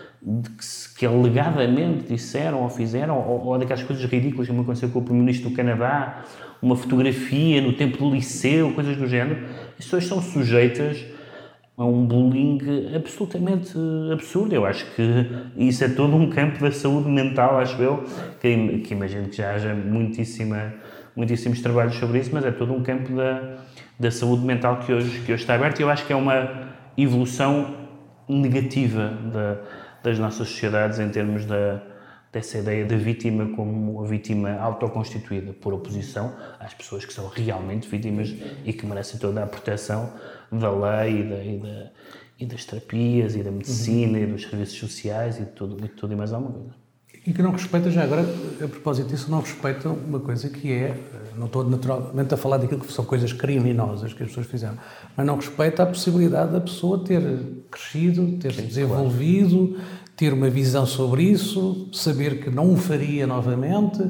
que alegadamente disseram ou fizeram, ou daquelas coisas ridículas que aconteceu com o Primeiro-Ministro do Canadá, uma fotografia no tempo do liceu, coisas do género, as pessoas são sujeitas a um bullying absolutamente absurdo. Eu acho que isso é todo um campo da saúde mental, acho eu, que imagino que já haja muitíssimos trabalhos sobre isso, mas é todo um campo da saúde mental que hoje está aberto, e eu acho que é uma evolução negativa das nossas sociedades em termos dessa ideia da vítima como a vítima autoconstituída, por oposição às pessoas que são realmente vítimas e que merecem toda a proteção da lei e das terapias e da medicina e dos serviços sociais e tudo e mais alguma coisa. E que não respeita, já agora, a propósito disso, não respeita uma coisa que é, não estou naturalmente a falar daquilo que são coisas criminosas que as pessoas fizeram, mas não respeita a possibilidade da pessoa ter crescido, ter se desenvolvido, ter uma visão sobre isso, saber que não o faria novamente,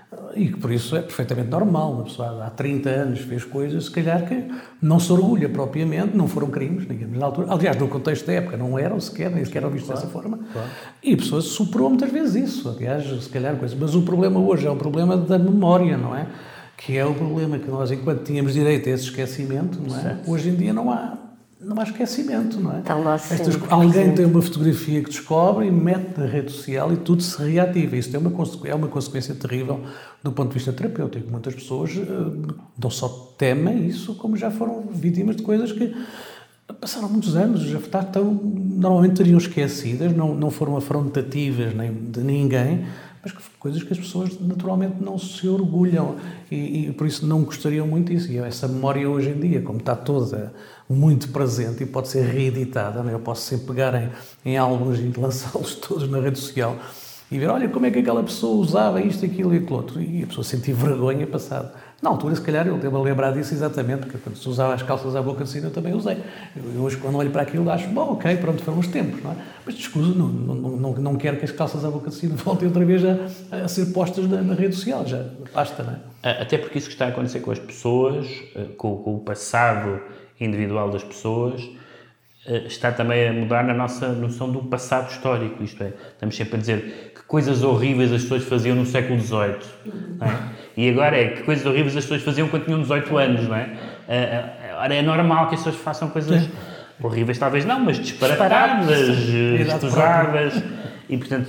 e que por isso é perfeitamente normal. Uma pessoa há 30 anos fez coisas, se calhar que não se orgulha propriamente, não foram crimes, digamos, na altura. Aliás, no contexto da época não eram sequer, nem sequer eram vistos dessa forma. Claro. E a pessoa superou muitas vezes isso, aliás, se calhar coisa. Mas o problema hoje é o problema da memória, não é? Que é o problema que nós, enquanto tínhamos direito a esse esquecimento, não é? Certo. Hoje em dia não há esquecimento, não é? Está lá sempre alguém tem uma fotografia que descobre e mete na rede social e tudo se reativa. Isso é uma consequência terrível do ponto de vista terapêutico. Muitas pessoas não só temem isso, como já foram vítimas de coisas que passaram muitos anos, já normalmente estariam esquecidas, não foram afrontativas nem de ninguém, mas coisas que as pessoas naturalmente não se orgulham e por isso não gostariam muito disso. E essa memória hoje em dia, como está toda muito presente e pode ser reeditada, não é? Eu posso sempre pegar em álbuns e lançá-los todos na rede social e ver, olha, como é que aquela pessoa usava isto, aquilo e aquilo outro. E a pessoa sentir vergonha passado. Na altura, se calhar, eu devo lembrar disso exatamente, porque quando se usava as calças à boca de sino, eu também usei. Eu hoje, quando olho para aquilo, acho, bom, ok, pronto, foram os tempos, não é? Mas, desculpa, não quero que as calças à boca de sino voltem outra vez a ser postas na rede social, já basta, não é? Até porque isso que está a acontecer com as pessoas, com o passado individual das pessoas, está também a mudar na nossa noção do passado histórico, isto é, estamos sempre a dizer que coisas horríveis as pessoas faziam no século XVIII, não é? E agora que coisas horríveis as pessoas faziam quando tinham 18 anos, não é? Ora, é normal que as pessoas façam coisas horríveis, talvez não, mas disparatadas, escusadas, e portanto,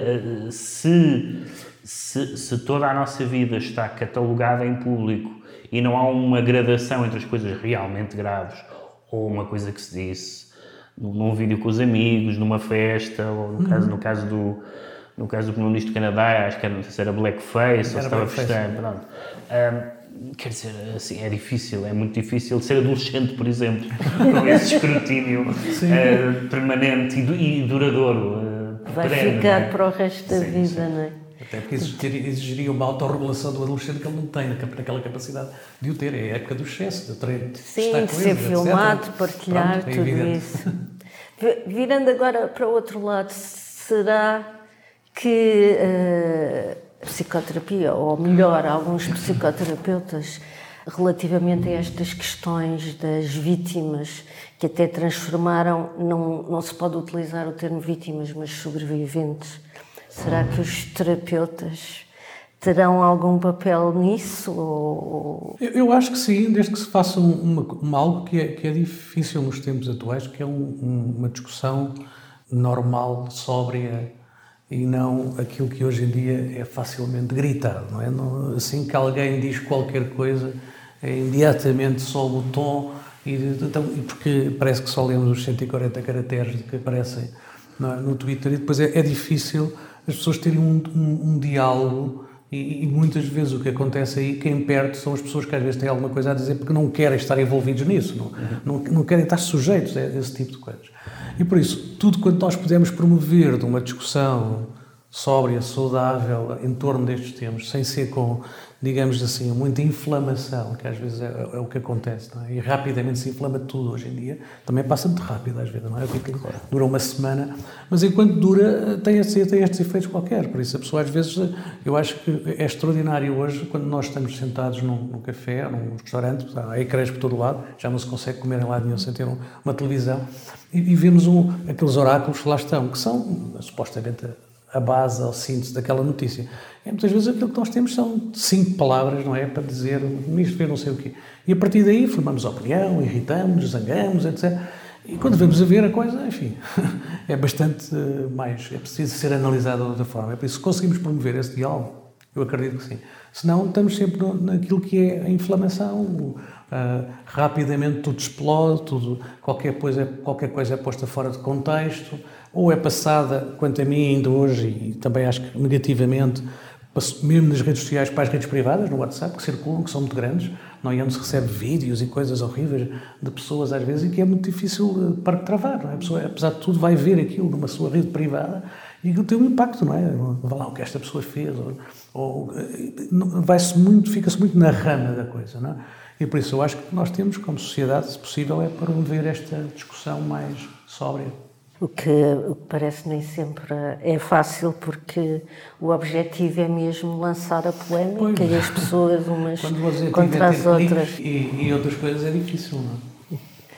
se toda a nossa vida está catalogada em público e não há uma gradação entre as coisas realmente graves ou uma coisa que se disse num vídeo com os amigos, numa festa, ou no caso do Primeiro-Ministro do Canadá, acho que não sei se era blackface ou se estava festando, pronto. Quer dizer, assim, é muito difícil ser adolescente, por exemplo, com esse escrutínio permanente e duradouro. Vai ficar para o resto da vida, não é? Até porque exigiria uma autorregulação do adolescente que ele não tem naquela capacidade de o ter. É a época do excesso, de treino. Sim, de ser filmado, partilhar, pronto, tudo isso. Virando agora para o outro lado, será que a psicoterapia, ou melhor, alguns psicoterapeutas, relativamente a estas questões das vítimas, que até transformaram, não se pode utilizar o termo vítimas, mas sobreviventes, será que os terapeutas terão algum papel nisso? Ou... Eu acho que sim, desde que se faça algo que é difícil nos tempos atuais, que é uma discussão normal, sóbria, e não aquilo que hoje em dia é facilmente gritado, não é? Assim que alguém diz qualquer coisa, é imediatamente sobe o tom, porque parece que só lemos os 140 caracteres que aparecem no Twitter, e depois é difícil as pessoas terem um diálogo, e muitas vezes o que acontece aí, quem perde são as pessoas que às vezes têm alguma coisa a dizer porque não querem estar envolvidos nisso, não querem estar sujeitos a esse tipo de coisas. E por isso, tudo quanto nós pudermos promover de uma discussão sóbria, saudável, em torno destes temas, sem ser com, digamos assim, muita inflamação, que às vezes é o que acontece, não é? E rapidamente se inflama tudo hoje em dia. Também passa muito rápido às vezes, não é? Porque dura uma semana, mas enquanto dura tem estes efeitos qualquer. Por isso a pessoa às vezes, eu acho que é extraordinário hoje, quando nós estamos sentados num café, num restaurante, há ecrãs por todo lado, já não se consegue comer em lado nenhum sem ter uma televisão, e vemos aqueles oráculos que lá estão, que são supostamente a base, a síntese daquela notícia. E muitas vezes aquilo que nós temos são 5 palavras, não é? Para dizer, o ministro vê não sei o quê. E a partir daí formamos opinião, irritamos, zangamos, etc. E quando vamos a ver a coisa, enfim, é bastante mais, é preciso ser analisado de outra forma. É por isso que conseguimos promover esse diálogo, eu acredito que sim. Senão estamos sempre naquilo que é a inflamação, rapidamente tudo explode, qualquer coisa é posta fora de contexto, ou é passada, quanto a mim ainda hoje, e também acho que negativamente, mesmo nas redes sociais, para as redes privadas, no WhatsApp, que circulam, que são muito grandes, não é? Onde se recebe vídeos e coisas horríveis de pessoas às vezes, e que é muito difícil para travar, não é? A pessoa, apesar de tudo, vai ver aquilo numa sua rede privada e aquilo tem um impacto, não é? Vai lá o que esta pessoa fez, fica-se muito na rama da coisa, não é? E por isso eu acho que nós temos, como sociedade, se possível, é promover esta discussão mais sóbria. O que parece nem sempre é fácil, porque o objetivo é mesmo lançar a polémica e as pessoas umas contra as outras. E outras coisas é difícil, não é?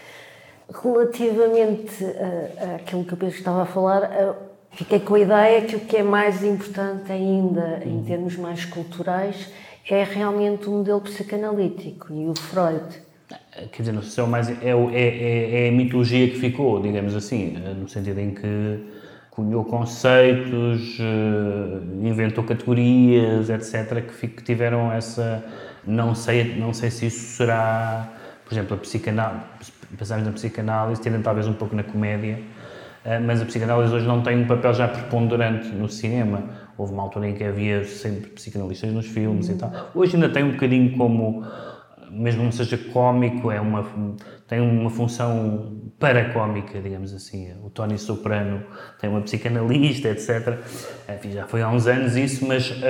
Relativamente àquilo que o Pedro estava a falar, fiquei com a ideia que o que é mais importante ainda, em termos mais culturais, é realmente o modelo psicanalítico e o Freud. Quer dizer, não sei se é o mais... É a mitologia que ficou, digamos assim, no sentido em que cunhou conceitos, inventou categorias, etc., que tiveram essa... Não sei se isso será... Por exemplo, a psicanálise, pensamos na psicanálise, tendo talvez um pouco na comédia, mas a psicanálise hoje não tem um papel já preponderante no cinema. Houve uma altura em que havia sempre psicanalistas nos filmes e tal. Hoje ainda tem um bocadinho como... Mesmo não seja cómico, tem uma função paracómica, digamos assim. O Tony Soprano tem uma psicanalista, etc. Enfim, já foi há uns anos isso,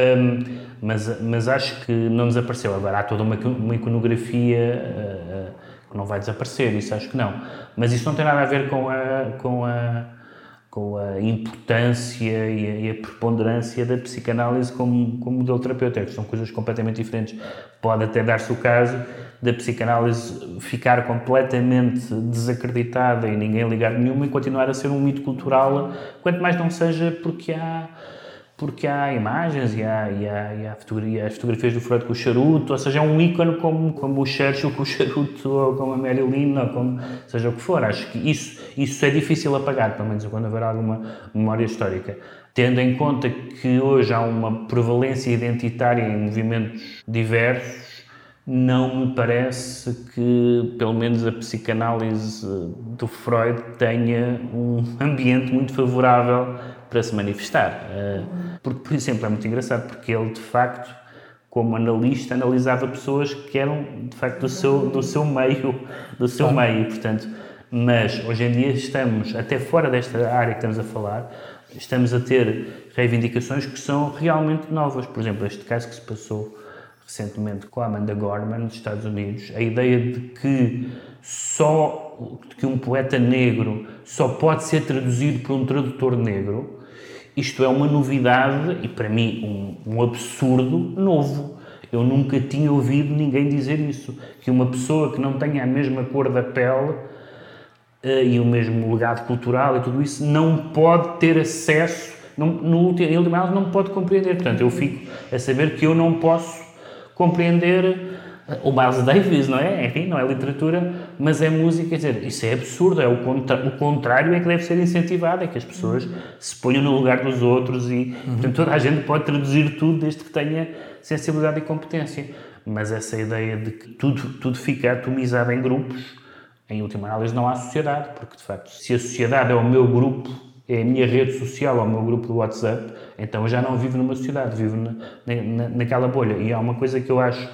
mas acho que não desapareceu. Agora há toda uma iconografia que não vai desaparecer, isso acho que não. Mas isso não tem nada a ver com a importância e a preponderância da psicanálise como modelo terapêutico. São coisas completamente diferentes. Pode até dar-se o caso da psicanálise ficar completamente desacreditada e ninguém ligar nenhuma e continuar a ser um mito cultural, quanto mais não seja porque há imagens e há as fotografias do Freud com o charuto, ou seja, é um ícone como o Churchill com o charuto, ou como a Marilyn, ou como seja o que for. Acho que isso é difícil apagar, pelo menos quando haver alguma memória histórica. Tendo em conta que hoje há uma prevalência identitária em movimentos diversos, não me parece que, pelo menos, a psicanálise do Freud tenha um ambiente muito favorável para se manifestar. Porque, por exemplo, é muito engraçado, porque ele, de facto, como analista, analisava pessoas que eram, de facto, do seu meio, portanto. Mas, hoje em dia, estamos, até fora desta área que estamos a falar, estamos a ter reivindicações que são realmente novas. Por exemplo, este caso que se passou recentemente com a Amanda Gorman, nos Estados Unidos, a ideia de que um poeta negro só pode ser traduzido por um tradutor negro, isto é uma novidade e, para mim, um absurdo novo. Eu nunca tinha ouvido ninguém dizer isso, que uma pessoa que não tenha a mesma cor da pele e o mesmo legado cultural e tudo isso não pode ter acesso, em última análise não pode compreender. Portanto, eu fico a saber que eu não posso compreender o Miles Davis, não é? Enfim, não é literatura, mas é música. Quer dizer, isso é absurdo, o contrário é que deve ser incentivado, é que as pessoas se ponham no lugar dos outros e, portanto, toda a gente pode traduzir tudo desde que tenha sensibilidade e competência. Mas essa ideia de que tudo fica atomizado em grupos, em última análise não há sociedade, porque, de facto, se a sociedade é o meu grupo, é a minha rede social, é o meu grupo do WhatsApp, então eu já não vivo numa sociedade, vivo naquela bolha. E há uma coisa que eu acho,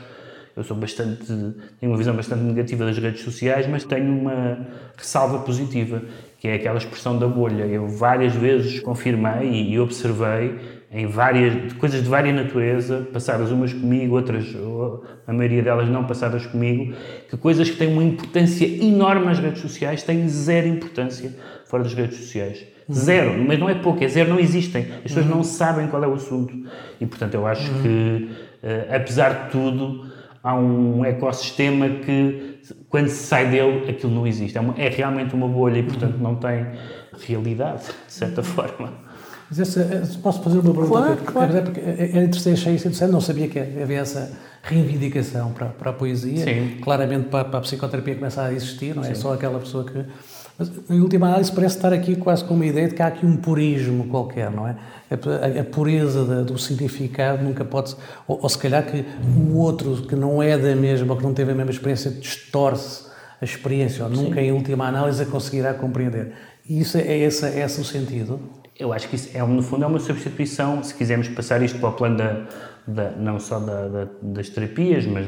tenho uma visão bastante negativa das redes sociais, mas tenho uma ressalva positiva, que é aquela expressão da bolha. Eu várias vezes confirmei e observei em coisas de várias natureza, passadas umas comigo, outras, a maioria delas não passadas comigo, que coisas que têm uma importância enorme nas redes sociais têm zero importância fora das redes sociais. Zero, mas não é pouco, é zero, não existem. As pessoas não sabem qual é o assunto. E, portanto, eu acho que, apesar de tudo, há um ecossistema que, quando se sai dele, aquilo não existe. É realmente uma bolha e, portanto, não tem realidade, de certa forma. Mas posso fazer uma pergunta? Claro. Porque é interessante, achei isso interessante, não sabia que havia essa reivindicação para a poesia. Sim. Claramente para a psicoterapia começa a existir, não é? Sim. Só aquela pessoa que... Mas, em última análise, parece estar aqui quase com uma ideia de que há aqui um purismo qualquer, não é? A pureza do significado nunca pode... Ou se calhar que o outro que não é da mesma, ou que não teve a mesma experiência, distorce a experiência, ou nunca, em última análise, a conseguirá compreender. E isso é esse o sentido? Eu acho que isso, no fundo, é uma substituição, se quisermos passar isto para o plano não só das terapias, mas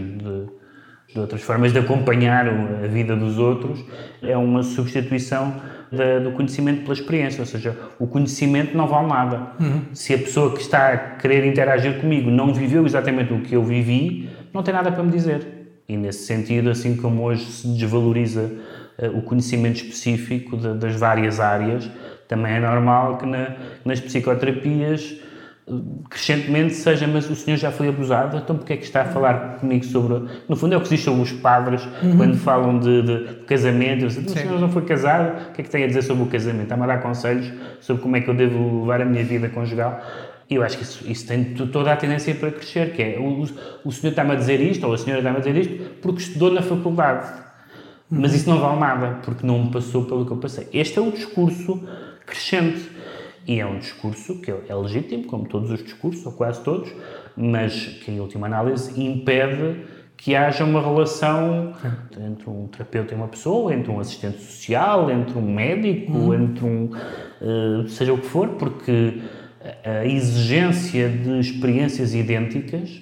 de outras formas de acompanhar a vida dos outros, é uma substituição do conhecimento pela experiência, ou seja, o conhecimento não vale nada. Se a pessoa que está a querer interagir comigo não viveu exatamente o que eu vivi, não tem nada para me dizer. E nesse sentido, assim como hoje se desvaloriza o conhecimento específico das várias áreas, também é normal que nas psicoterapias crescentemente seja, mas o senhor já foi abusado, então porque é que está a falar comigo sobre... No fundo é o que se diz sobre os padres, quando falam de casamento, o senhor não foi casado, o que é que tem a dizer sobre o casamento? Está-me a dar conselhos sobre como é que eu devo levar a minha vida conjugal. E eu acho que isso tem toda a tendência para crescer, que é o senhor está-me a dizer isto, ou a senhora está-me a dizer isto, porque estudou na faculdade. Mas isso não vale nada, porque não me passou pelo que eu passei. Este é o discurso crescente. E é um discurso que é legítimo, como todos os discursos, ou quase todos, mas que, em última análise, impede que haja uma relação entre um terapeuta e uma pessoa, entre um assistente social, entre um médico, entre seja o que for, porque a exigência de experiências idênticas,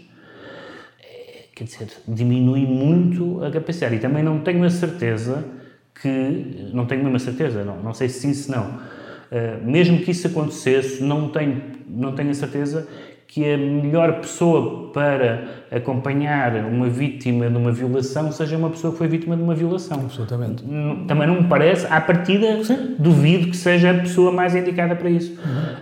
quer dizer, diminui muito a capacidade. E também não tenho a certeza não sei se sim, se não. Mesmo que isso acontecesse, não tenho a certeza que a melhor pessoa para acompanhar uma vítima de uma violação seja uma pessoa que foi vítima de uma violação. Absolutamente. Também não me parece, à partida, duvido que seja a pessoa mais indicada para isso.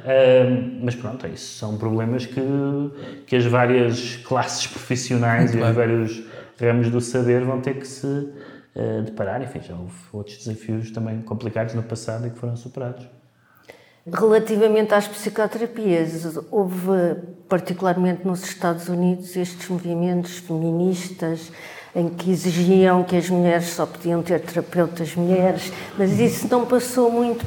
Mas pronto, isso são problemas que as várias classes profissionais e os vários ramos do saber vão ter que se deparar. Enfim, já houve outros desafios também complicados no passado e que foram superados. Relativamente às psicoterapias, houve, particularmente nos Estados Unidos, estes movimentos feministas em que exigiam que as mulheres só podiam ter terapeutas mulheres, mas isso não passou muito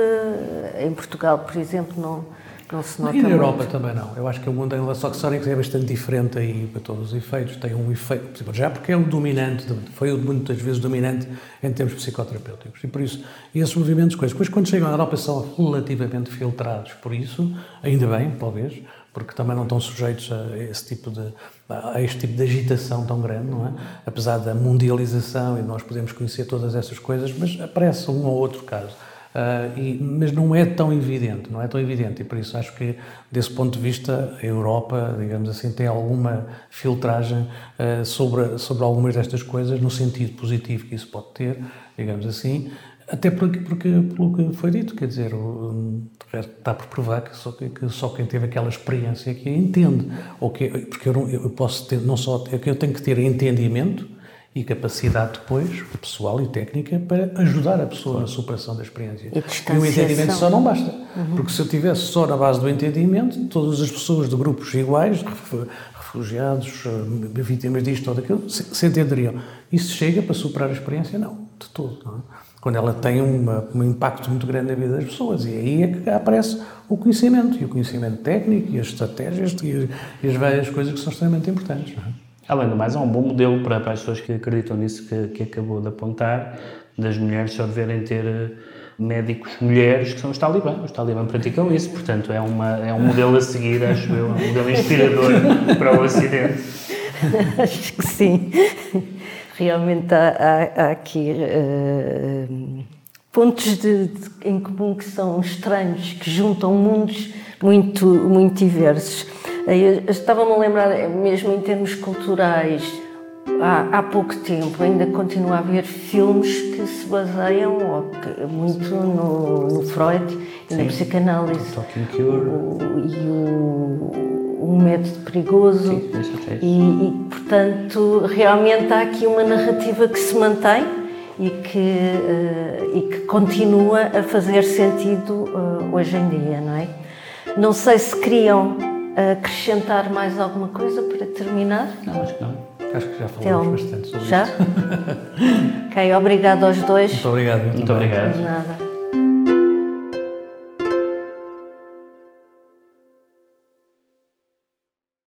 em Portugal, por exemplo, não se nota. E na Europa muito. também não. Eu acho que o mundo anglo-saxónico é bastante diferente aí para todos os efeitos. Tem um efeito, já porque é o dominante, foi muitas vezes dominante em termos psicoterapêuticos. E por isso, esses movimentos, depois quando chegam à Europa são relativamente filtrados. Por isso, ainda bem, talvez, porque também não estão sujeitos a este tipo de agitação tão grande, não é? Apesar da mundialização e nós podemos conhecer todas essas coisas, mas aparece um ou outro caso. Mas não é tão evidente, e por isso acho que, desse ponto de vista, a Europa, digamos assim, tem alguma filtragem sobre algumas destas coisas, no sentido positivo que isso pode ter, digamos assim, até pelo que foi dito, quer dizer, está por provar que só quem teve aquela experiência que entende, porque eu posso ter, não só, eu tenho que ter entendimento e capacidade depois, pessoal e técnica, para ajudar a pessoa na superação da experiência. E o entendimento só não basta. Porque se eu tivesse só na base do entendimento, todas as pessoas de grupos iguais, refugiados, vítimas disto ou daquilo, se entenderiam. Isso chega para superar a experiência? Não, de todo. Não é? Quando ela tem um impacto muito grande na vida das pessoas. E aí é que aparece o conhecimento, e o conhecimento técnico, e as estratégias, e as várias coisas que são extremamente importantes. Não é? Além do mais, é um bom modelo para as pessoas que acreditam nisso que acabou de apontar, das mulheres só deverem ter médicos mulheres, que são os talibã. Os talibã praticam isso, portanto é um modelo a seguir, acho eu, um modelo inspirador para o Ocidente. Acho que sim. Realmente há aqui pontos em comum que são estranhos, que juntam mundos muito diversos. Eu estava-me a lembrar, mesmo em termos culturais, há pouco tempo ainda continua a haver filmes que se baseiam muito no Freud e na psicanálise. Talking Cure. O método perigoso. Sim, isso é isso. E, portanto, realmente há aqui uma narrativa que se mantém e que continua a fazer sentido hoje em dia, não é? Não sei se queriam acrescentar mais alguma coisa para terminar. Não, acho que não. Acho que já falamos bastante sobre já? isto. Ok, obrigado aos dois. Muito obrigado. Muito obrigado. De nada.